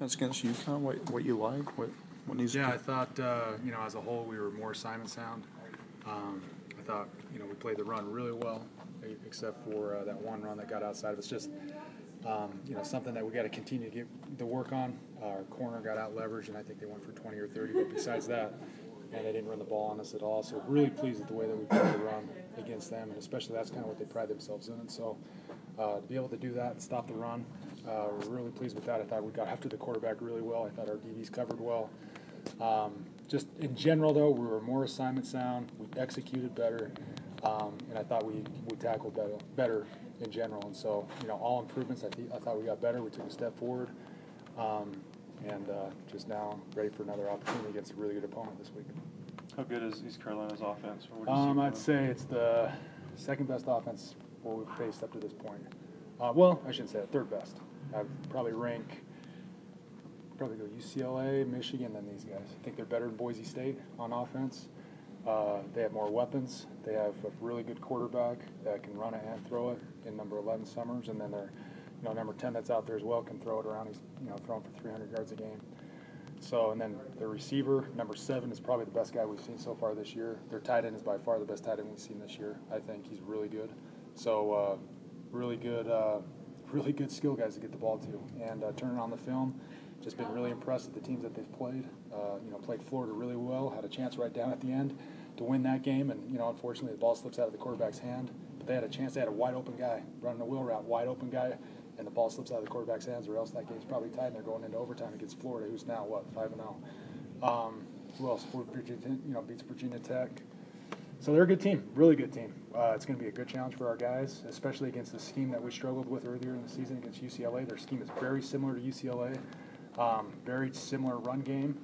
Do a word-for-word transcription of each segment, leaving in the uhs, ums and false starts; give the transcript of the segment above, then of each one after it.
That's against UConn. What what you like? What what needs? Yeah, to I thought uh, you know as a whole we were more assignment sound. Um, I thought you know we played the run really well, e- except for uh, that one run that got outside of us. Just um, you know something that we got to continue to get the work on. Uh, our corner got out leveraged, and I think they went for twenty or thirty. But besides that, and they didn't run the ball on us at all. So really pleased with the way that we played the run against them, and especially that's kind of what they pride themselves in. And so uh, to be able to do that and stop the run, uh, we're really pleased with that. I thought we got after the quarterback really well. I thought our D Bs covered well. Um, just in general, though, we were more assignment sound. We executed better, um, and I thought we, we tackled better, better in general. And so, you know, all improvements. I, th- I thought we got better. We took a step forward, um, and uh, just now ready for another opportunity against a really good opponent this week. How good is East Carolina's offense? Or what do you Um, see I'd say it's the second best offense what we've faced up to this point. Uh, well, I shouldn't say it, third best. I'd probably rank probably go U C L A, Michigan than these guys. I think they're better than Boise State on offense. Uh, they have more weapons. They have a really good quarterback that can run it and throw it in number eleven Summers, and then their you know number ten that's out there as well can throw it around. He's you know throwing for three hundred yards a game. So, and then their receiver, number seven, is probably the best guy we've seen so far this year. Their tight end is by far the best tight end we've seen this year. I think he's really good. So, uh, really good, uh, really good skill guys to get the ball to. And uh, turning on the film, just been really impressed with the teams that they've played. Uh, you know, played Florida really well, had a chance right down at the end to win that game. And, you know, unfortunately the ball slips out of the quarterback's hand. But they had a chance. They had a wide open guy running a wheel route, wide open guy. And the ball slips out of the quarterback's hands, or else that game's probably tied, and they're going into overtime against Florida, who's now what five and zero. Um, who else? Virginia, you know, beats Virginia Tech. So they're a good team, really good team. Uh, it's going to be a good challenge for our guys, especially against the scheme that we struggled with earlier in the season against U C L A. Their scheme is very similar to U C L A, um, very similar run game.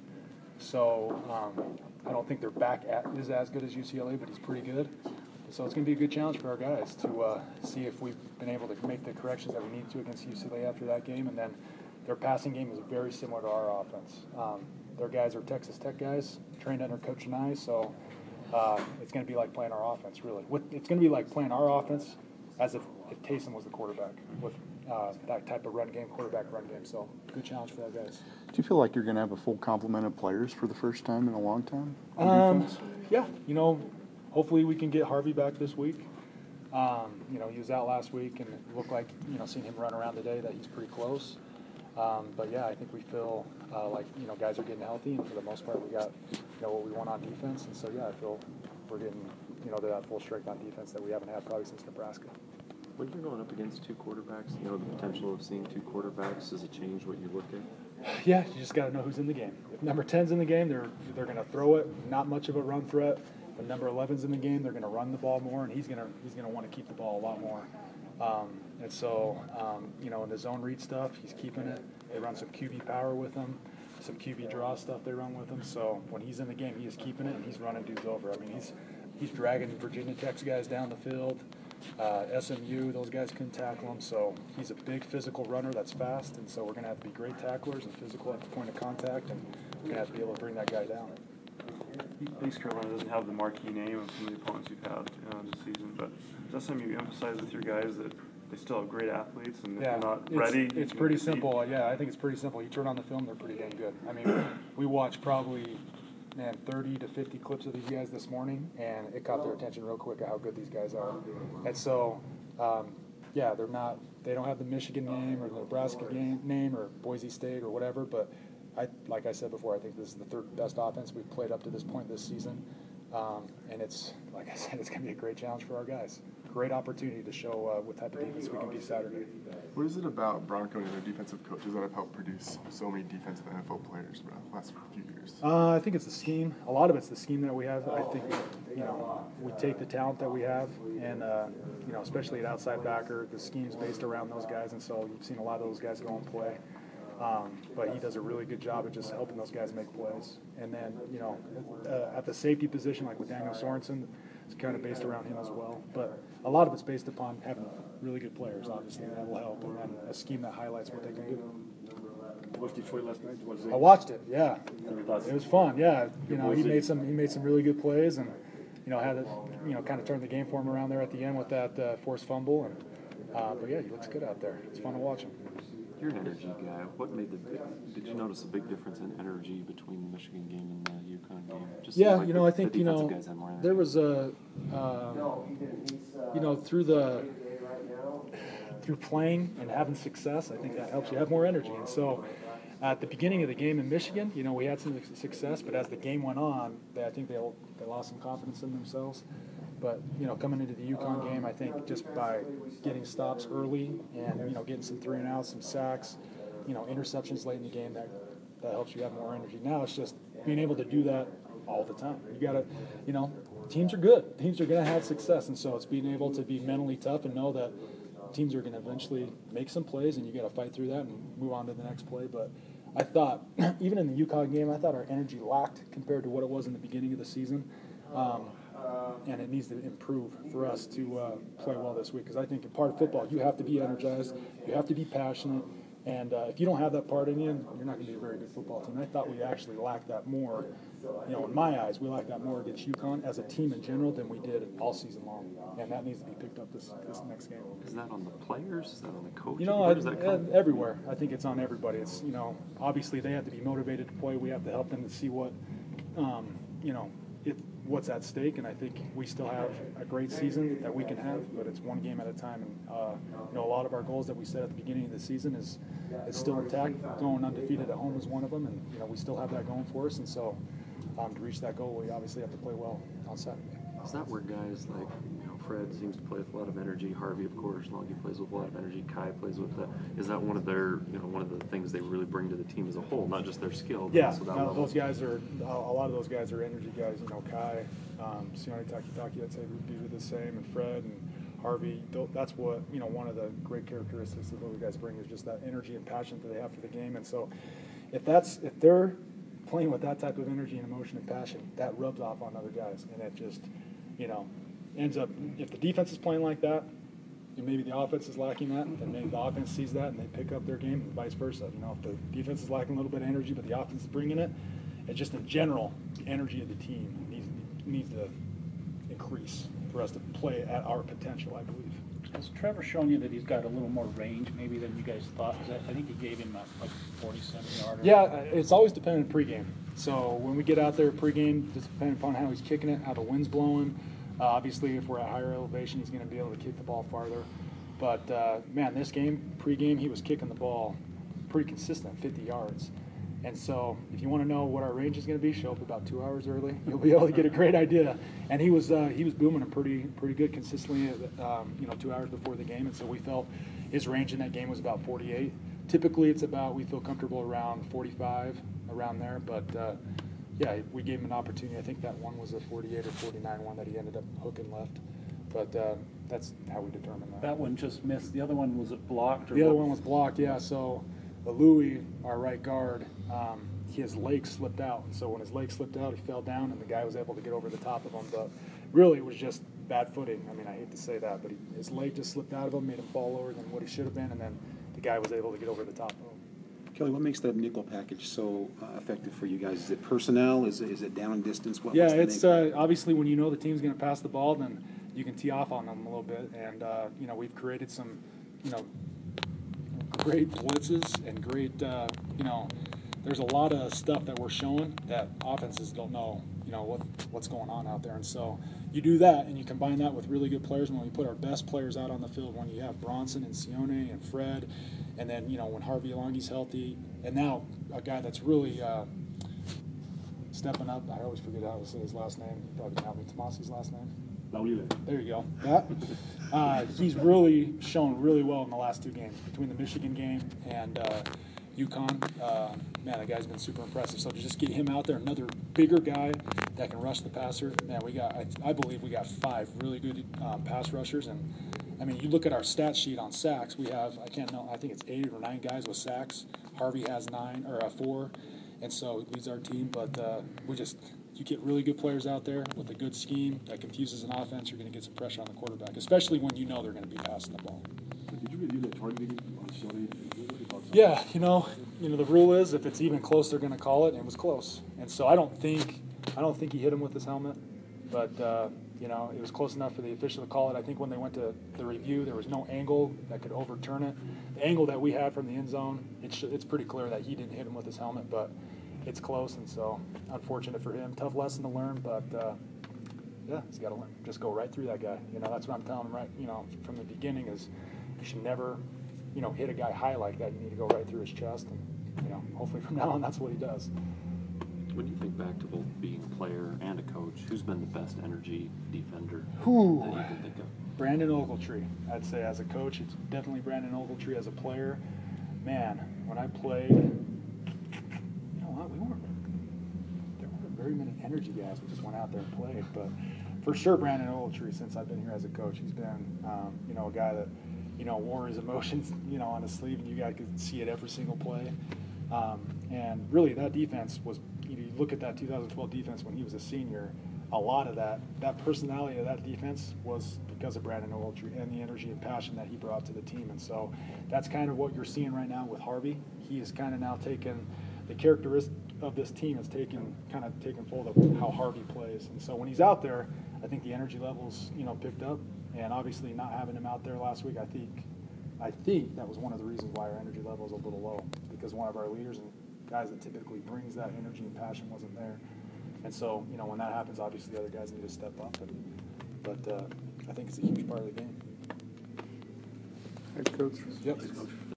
So um, I don't think their back at, is as good as U C L A, but he's pretty good. So it's going to be a good challenge for our guys to uh, see if we've been able to make the corrections that we need to against U C L A after that game. And then their passing game is very similar to our offense. Um, their guys are Texas Tech guys, trained under Coach Nye, so uh, it's going to be like playing our offense, really. With, it's going to be like playing our offense as if, if Taysom was the quarterback with uh, that type of run game, quarterback run game. So good challenge for that guys. Do you feel like you're going to have a full complement of players for the first time in a long time on Um, defense? yeah, you know, hopefully we can get Harvey back this week. Um, you know, he was out last week, and it looked like, you know, seeing him run around today that he's pretty close. Um, but, yeah, I think we feel uh, like, you know, guys are getting healthy, and for the most part we got, you know, what we want on defense. And so, yeah, I feel we're getting, you know, that full strength on defense that we haven't had probably since Nebraska. When you're going up against two quarterbacks, you know, the potential of seeing two quarterbacks, does it change what you look at? Yeah, you just got to know who's in the game. If number ten's in the game, they're they're going to throw it, not much of a run threat. When number eleven's in the game, they're going to run the ball more, and he's going to he's going to want to keep the ball a lot more. Um, and so, um, you know, in the zone read stuff, he's keeping it. They run some Q B power with him, some Q B draw stuff they run with him. So when he's in the game, he is keeping it, and he's running dudes over. I mean, he's he's dragging Virginia Tech's guys down the field. Uh, S M U, those guys couldn't tackle him. So he's a big physical runner that's fast, and so we're going to have to be great tacklers and physical at the point of contact, and we're going to have to be able to bring that guy down. East Carolina doesn't have the marquee name of some of the opponents you've had uh, this season, but is that something you emphasize with your guys, that they still have great athletes, and if Yeah, they're not it's, ready? it's pretty simple. Yeah, I think it's pretty simple. You turn on the film, they're pretty damn good. I mean, we watched probably, man, thirty to fifty clips of these guys this morning, and it caught their attention real quick at how good these guys are. And so, um, yeah, they're not, they don't have the Michigan name or the Nebraska game, name or Boise State or whatever, but I, like I said before, I think this is the third best offense we've played up to this point this season. Um, and it's, like I said, it's going to be a great challenge for our guys. Great opportunity to show uh, what type of defense we can be Saturday. What is it about Bronco and their defensive coaches that have helped produce so many defensive N F L players for the last few years? Uh, I think it's the scheme. A lot of it's the scheme that we have. I think, you know, we take the talent that we have, and, uh, you know, especially at outside backer, the scheme's based around those guys, and so you've seen a lot of those guys go and play. Um, but he does a really good job of just helping those guys make plays. And then, you know, uh, at the safety position, like with Daniel Sorensen, it's kind of based around him as well. But a lot of it's based upon having really good players, obviously, and that will help. And then a scheme that highlights what they can do. Watched Detroit last night. Was it? I watched it, yeah. Your thoughts? It was fun, yeah. You know, he Boise? made some he made some really good plays, and you know had it, you know kind of turned the game for him around there at the end with that uh, forced fumble. And uh, but yeah, he looks good out there. It's fun to watch him. You're an energy guy. What made the big, did you notice a big difference in energy between the Michigan game and the UConn game? Just Yeah, like you know, the, I think, the you defensive know, guys had more energy. there was a, uh, you know, through the, through playing and having success, I think that helps you have more energy. And so at the beginning of the game in Michigan, you know, we had some success, but as the game went on, they, I think they, they lost some confidence in themselves. But, you know, coming into the UConn game, I think just by getting stops early and, you know, getting some three and outs, some sacks, you know, interceptions late in the game, that, that helps you have more energy. Now it's just being able to do that all the time. You got to, you know, teams are good. Teams are going to have success. And so it's being able to be mentally tough and know that teams are going to eventually make some plays and you got to fight through that and move on to the next play. But I thought, even in the UConn game, I thought our energy lacked compared to what it was in the beginning of the season. Um, and it needs to improve for us to uh, play well this week, because I think in part of football you have to be energized, you have to be passionate, and uh, if you don't have that part in you, you're not going to be a very good football team. I thought we actually lacked that more, you know, in my eyes, we lacked that more against UConn as a team in general than we did all season long, and that needs to be picked up this this next game. Is that on the players? Is that on the coach? You know, Where I, does that come? everywhere. I think it's on everybody. It's, you know, obviously they have to be motivated to play. We have to help them to see what, um, you know, it, what's at stake. And I think we still have a great season that we can have, but it's one game at a time. And uh, you know, a lot of our goals that we set at the beginning of the season is is still intact. Going undefeated at home is one of them, and you know we still have that going for us. And so, um, to reach that goal, we obviously have to play well on Saturday. Is that where guys like, you know, Fred seems to play with a lot of energy, Harvey, of course, Longy plays with a lot of energy, Kai plays with that. Is that one of their, you know, one of the things they really bring to the team as a whole, not just their skill, but Yeah, also that no, level? those guys are, a lot of those guys are energy guys. You know, Kai, um, Sione Takitaki, I'd say would be the same, and Fred and Harvey. That's what, you know, one of the great characteristics that those guys bring is just that energy and passion that they have for the game. And so if that's, if they're playing with that type of energy and emotion and passion, that rubs off on other guys, and it just, you know, ends up, if the defense is playing like that, and maybe the offense is lacking that, then maybe the offense sees that and they pick up their game, and vice versa. You know, if the defense is lacking a little bit of energy, but the offense is bringing it, it's just in general, the energy of the team needs needs to increase for us to play at our potential, I believe. Has Trevor shown you that he's got a little more range maybe than you guys thought? 'Cause I I think you gave him a, like forty-seven yarder. Yeah, it's always dependent on pregame. So when we get out there pregame, just depending upon how he's kicking it, how the wind's blowing. Uh, obviously, if we're at higher elevation, he's going to be able to kick the ball farther. But, uh, man, this game, pregame, he was kicking the ball pretty consistent, fifty yards. And so if you want to know what our range is going to be, show up about two hours early. You'll be able to get a great idea. And he was uh, he was booming it pretty pretty good consistently, um, you know, two hours before the game. And so we felt his range in that game was about forty-eight. Typically, it's about, we feel comfortable around forty-five, around there. But, uh, yeah, we gave him an opportunity. I think that one was a forty-eight or forty-nine one that he ended up hooking left. But uh, that's how we determined that. That one just missed. The other one, was it blocked? Or The other what? one was blocked, yeah. So Louis, our right guard, um, his leg slipped out. And so when his leg slipped out, he fell down, and the guy was able to get over the top of him. But really, it was just bad footing. I mean, I hate to say that, but he, his leg just slipped out of him, made him fall lower than what he should have been, and then the guy was able to get over the top of him. Kelly, what makes that nickel package so uh, effective for you guys? Is it personnel? Is it, is it down distance? What, Yeah, what's the it's name? uh, obviously when you know the team's going to pass the ball, then you can tee off on them a little bit. And, uh, you know, we've created some, you know, great blitzes and great, uh, you know, there's a lot of stuff that we're showing that offenses don't know, you know, what what's going on out there. And so you do that, and you combine that with really good players. And when we put our best players out on the field, when you have Bronson and Sione and Fred, and then, you know, when Harvey Longy's healthy, and now a guy that's really uh, stepping up. I always forget how to say his last name. You probably can help me. Tomasi's last name? Laulile. There you go. That. Uh, he's really shown really well in the last two games, between the Michigan game and uh, UConn. Uh, man, the guy's been super impressive. So to just get him out there, another bigger guy that can rush the passer. Man, we got. I, I believe we got five really good um, pass rushers. And I mean, you look at our stat sheet on sacks. We have, I can't know, I think it's eight or nine guys with sacks. Harvey has nine or uh, four, and so he leads our team. But uh, we just. You get really good players out there with a good scheme that confuses an offense, you're going to get some pressure on the quarterback, especially when you know they're going to be passing the ball. Did you review the targeting on Shelly? Yeah, you know, you know the rule is if it's even close, they're going to call it, and it was close. And so I don't think, I don't think he hit him with his helmet, but uh, You know, it was close enough for the official to call it. I think when they went to the review, there was no angle that could overturn it. The angle that we had from the end zone, it's, it's pretty clear that he didn't hit him with his helmet, but it's close, and so unfortunate for him. Tough lesson to learn, but uh, yeah, he's got to learn. Just go right through that guy. You know, that's what I'm telling him right, you know, from the beginning is you should never, you know, hit a guy high like that. You need to go right through his chest, and, you know, hopefully from now on that's what he does. When you think back to both being a player and a coach, who's been the best energy defender Whew. that you can think of? Brandon Ogletree. I'd say as a coach, it's definitely Brandon Ogletree. As a player, man, when I played, you know what, we weren't, there weren't very many energy guys. We just went out there and played. But for sure, Brandon Ogletree, since I've been here as a coach, he's been, um, you know, a guy that, you know, wore his emotions, you know, on his sleeve, and you guys could see it every single play. Um, and really, that defense was, you know, you look at that two thousand twelve defense when he was a senior, a lot of that, that personality of that defense was because of Brandon Ogletree and the energy and passion that he brought to the team. And so that's kind of what you're seeing right now with Harvey. He is kind of now taken the characteristic of this team is taken kind of taken hold of how Harvey plays. And so when he's out there, I think the energy levels, you know, picked up. And obviously not having him out there last week, I think I think that was one of the reasons why our energy level is a little low, because one of our leaders and guys that typically brings that energy and passion wasn't there. And so, you know, when that happens, obviously the other guys need to step up. And, but uh, I think it's a huge part of the game. Head coach. Yep.